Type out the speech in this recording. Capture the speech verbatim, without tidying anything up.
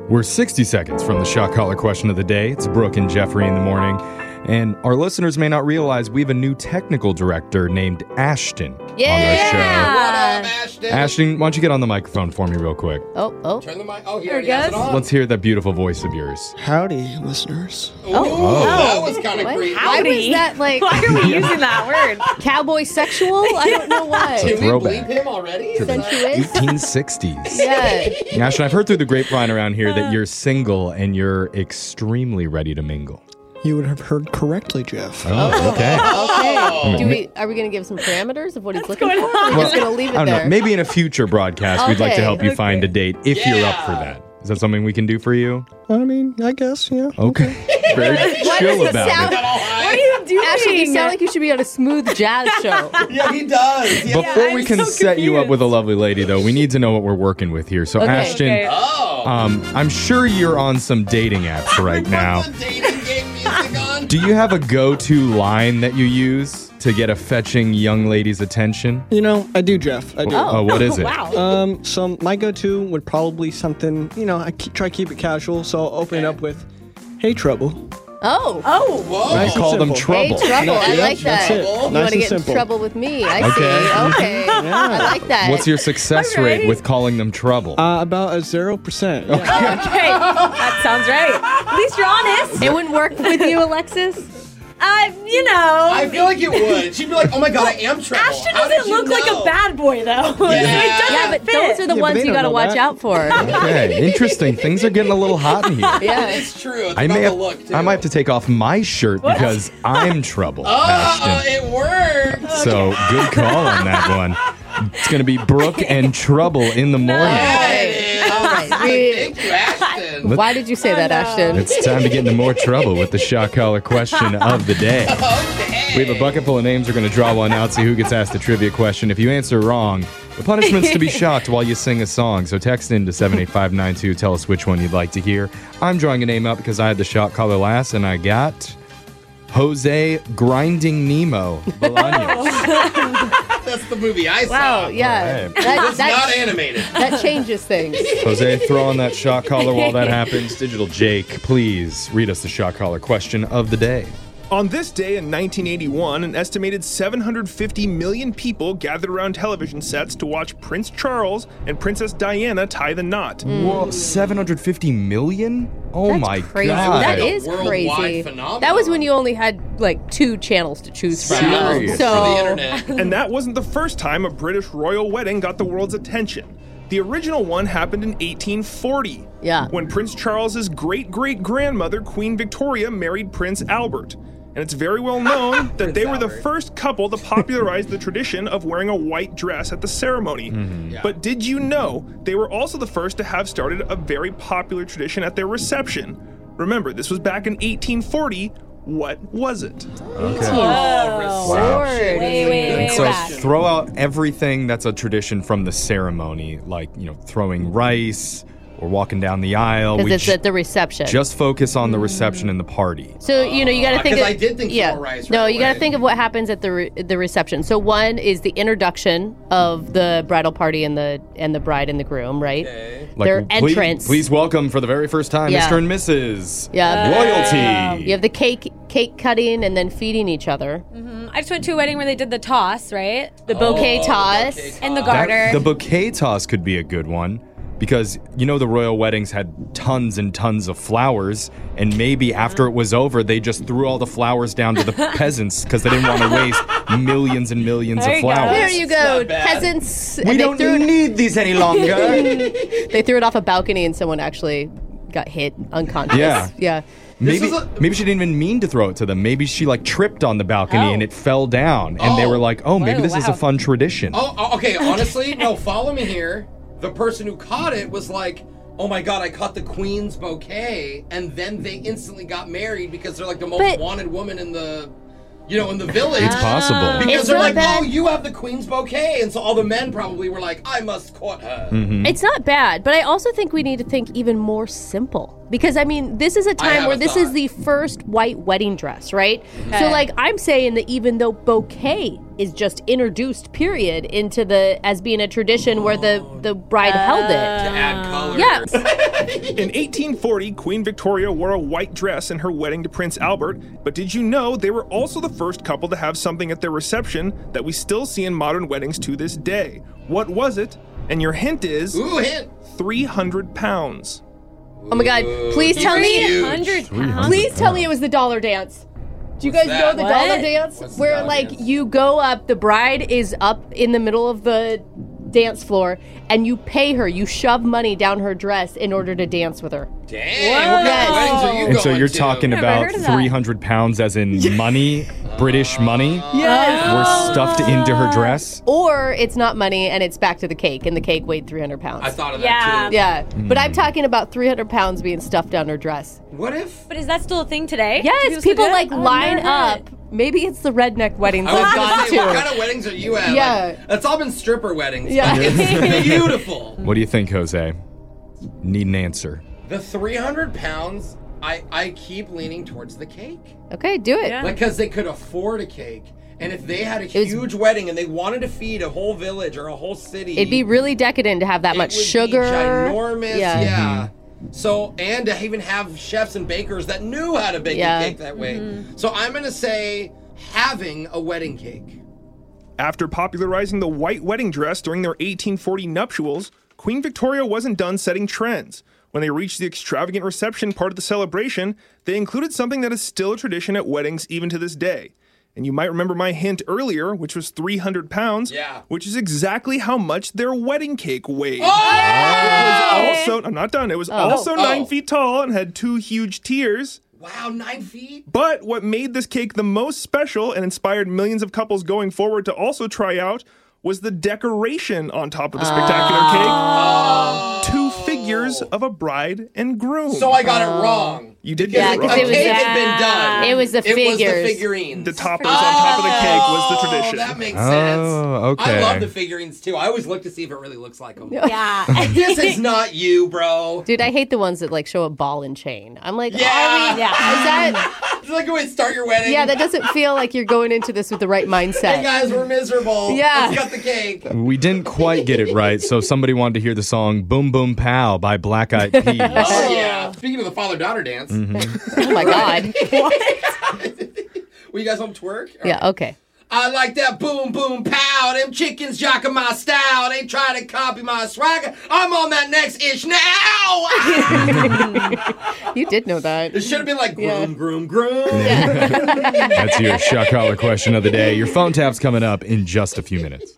We're sixty seconds from the shot caller question of the day. It's Brooke and Jeffrey in the morning. And our listeners may not realize we have a new technical director named Ashton yeah. on the show. What up, Ashton? Ashton, why don't you get on the microphone for me real quick? Oh, oh. Turn the mic. Oh, here There it it goes. is. On. Let's hear that beautiful voice of yours. Howdy, listeners. Ooh, Oh. that was kind of What? creepy. Why was that like Why are we using that word? cowboy sexual? I don't know why. Did we Throwback. bleep him already? Is that- Sensuous? eighteen sixties. Yeah. Ashton, I've heard through the grapevine around here that you're single and you're extremely ready to mingle. You would have heard correctly, Jeff. Oh, okay. Okay. Do we? Are we going to give some parameters of what he's looking for? Or are we just going to leave it I don't there? know. Maybe in a future broadcast, we'd like to Okay. help you Okay. find a date if you're up for Yeah. that. Is that something we can do for you? I mean, I guess, yeah. Okay. Very Why chill does it about sound- it. Got all high? What are you doing? Ashley, you sound like you should be on a smooth jazz show. Yeah, he does. Yeah. Before I'm we can so set you up confused. with a lovely lady, though, we need to know what we're working with here. So, Okay. Ashton, Okay. Oh. um, I'm sure you're on some dating apps right now. Put the dating game music on. Do you have a go-to line that you use to get a fetching young lady's attention? You know, I do, Jeff. I do. Oh. Oh, what is it? Wow. Um, so my go-to would probably something, you know, I keep, try to keep it casual, so I'll open it up with, hey, trouble. Oh. Oh. Whoa. Nice and Call them simple. Hey, trouble. trouble. I Yep, like that. that's it. You Nice want to and get in simple. trouble with me. I Okay. see. Okay. I like that. What's your success All rate right. with calling them trouble? Uh, about a zero percent. Yeah. Okay. That sounds right. At least you're honest. It wouldn't work with you, Alexis? Uh, you know. I feel like it would. She'd be like, oh my god, I am trouble. Ashton How doesn't did you look like know? a bad boy, though. So it Yeah. doesn't Yeah, but fit. those are the Yeah, but ones they you don't got to know watch that. out for. Okay, interesting. Things are getting a little hot in here. Yeah. It's true. It's I about may the have, look, too. I might have to take off my shirt because I'm trouble, Oh, Ashton. it worked. So good call on that one. It's going to be Brooke and Trouble in the morning. Yeah, it is. All right. Thank you, Ashton. Why did you say that, Ashton? It's time to get into more trouble with the shot caller question of the day. Okay. We have a bucket full of names. We're going to draw one out, see who gets asked a trivia question. If you answer wrong, the punishment's to be shocked while you sing a song. So text in to seven eight five nine two. Tell us which one you'd like to hear. I'm drawing a name out because I had the shot caller last, and I got Jose Grinding Nemo Bolaños. That's the movie I saw. Wow, yeah. All right. That, It's not that, animated. that changes things. Jose, throw on that shot caller while that happens. Digital Jake, please read us the shot caller question of the day. On this day in nineteen eighty-one, an estimated seven hundred fifty million people gathered around television sets to watch Prince Charles and Princess Diana tie the knot. Whoa, seven hundred fifty million? Oh That's my crazy. god. That a is worldwide crazy. phenomenon. That was when you only had like two channels to choose from. Serious. So For the internet. And that wasn't the first time a British royal wedding got the world's attention. The original one happened in eighteen forty. Yeah. When Prince Charles's great-great-grandmother, Queen Victoria, married Prince Albert. And it's very well known that they were the Albert. first couple to popularize the tradition of wearing a white dress at the ceremony. Yeah. But did you know they were also the first to have started a very popular tradition at their reception? Remember, this was back in eighteen forty. What was it? Oh, Wow. reception. Wait, wait, And wait. so back. throw out everything that's a tradition from the ceremony, like, you know, throwing rice or walking down the aisle. because We it's j- at the reception. just focus on the reception and the party. So you know you got to Uh, think. 'cause of, I did think yeah. throw rice no, right you got to away. think of what happens at the re- the reception. So one is the introduction of the bridal party and the and the bride and the groom, right? Like, Their please, entrance. Please welcome for the very first time, Yeah. Mister and Missus Yeah. Royalty. You have the cake cake cutting and then feeding each other. I just went to a wedding where they did the toss, right? The bouquet Oh, toss. bouquet And the toss. garter. That- the bouquet toss could be a good one. Because, you know, the royal weddings had tons and tons of flowers, and maybe after it was over, they just threw all the flowers down to the peasants because they didn't want to waste millions and millions There of you go. flowers. There you It's go, not bad. peasants. We and they don't threw it, need these any longer. they threw it off a balcony and someone actually got hit unconscious. Yeah. Yeah. Maybe is a- maybe she didn't even mean to throw it to them. Maybe she like tripped on the balcony Oh. and it fell down, and they Oh. were like, "Oh, maybe Whoa, this is a wow. fun tradition." Oh, oh, okay. Honestly, no. Follow me here. The person who caught it was like, "Oh my god, I caught the queen's bouquet," and then they instantly got married because they're like the most But- wanted woman in the, you know, in the village. It's possible. Because It's they're not like, bad. "Oh, you have the queen's bouquet," and so all the men probably were like, "I must court her." Mm-hmm. It's not bad, but I also think we need to think even more simple. Because, I mean, this is a I time have where a this thought. is the first white wedding dress, right? So, Okay. like, I'm saying that even though bouquet is just introduced, period, into the as being a tradition where the, the bride held To it. add color. Yeah. In eighteen forty, Queen Victoria wore a white dress in her wedding to Prince Albert, but did you know they were also the first couple to have something at their reception that we still see in modern weddings to this day? What was it? And your hint is Ooh, hint. three hundred pounds. Oh my God! Please tell me, Huge. one hundred pounds. please tell me it was the dollar dance. Do you guys What's know that? the What? dollar dance? What's the Where dollar like dance? you go up, the bride is up in the middle of the dance floor, and you pay her. You shove money down her dress in order to dance with her. Dang, what kind Yes. of weddings are you And going so you're to? talking Never about heard of that. three hundred pounds as in money, British money, Yes. were stuffed into her dress. Or it's not money, and it's back to the cake, and the cake weighed three hundred pounds. I thought of Yeah. that too. Yeah, but I'm talking about three hundred pounds being stuffed down her dress. What if? But is that still a thing today? Yes, still people do it? like Oh, I've line never heard up. Maybe it's the redneck weddings I was I've gonna gone say, what to. kind of weddings are you at? Yeah. Like, it's all been stripper weddings. Yeah. But it's beautiful. What do you think, Jose? Need an answer. The three hundred pounds, I, I keep leaning towards the cake. Okay, do it. Yeah. Like, because they could afford a cake. And if they had a was- huge wedding and they wanted to feed a whole village or a whole city, It'd be really decadent to have that it much would sugar. Be ginormous. Yeah. Yeah. So, and to even have chefs and bakers that knew how to bake Yeah. a cake that way. So, I'm going to say having a wedding cake. After popularizing the white wedding dress during their eighteen forty nuptials, Queen Victoria wasn't done setting trends. When they reached the extravagant reception part of the celebration, they included something that is still a tradition at weddings even to this day. And you might remember my hint earlier, which was three hundred pounds, Yeah. which is exactly how much their wedding cake weighed. Oh! It was also, I'm not done, it was also Oh. nine feet tall and had two huge tiers. Wow, nine feet? But what made this cake the most special and inspired millions of couples going forward to also try out was the decoration on top of the spectacular cake. Two figures of a bride and groom. So I got it wrong. You did Yeah, get it 'cause wrong. A it was- cake had been done. It was the It was figures. the figurines. The toppers on top of the cake was the Oh, tradition. that makes Oh, sense. okay. I love the figurines too. I always look to see if it really looks like them. Yeah. This is not you, bro. Dude, I hate the ones that like show a ball and chain. I'm like, Yeah. are we? Yeah. Is that? It's like the way to start your wedding. Yeah, that doesn't feel like you're going into this with the right mindset. Hey guys, we're miserable. Yeah. Let's cut the cake. We didn't quite get it right, so somebody wanted to hear the song Boom Boom Pow by Black Eyed Peas. Oh yeah. Speaking of the father-daughter dance, Oh my God. will you guys want to twerk? Yeah. Okay. I like that boom boom pow. Them chickens jocking my style. They try to copy my swagger. I'm on that next ish now. You did know that. It should have been like groom, Yeah. groom, groom. That's your shot collar question of the day. Your phone tap's coming up in just a few minutes.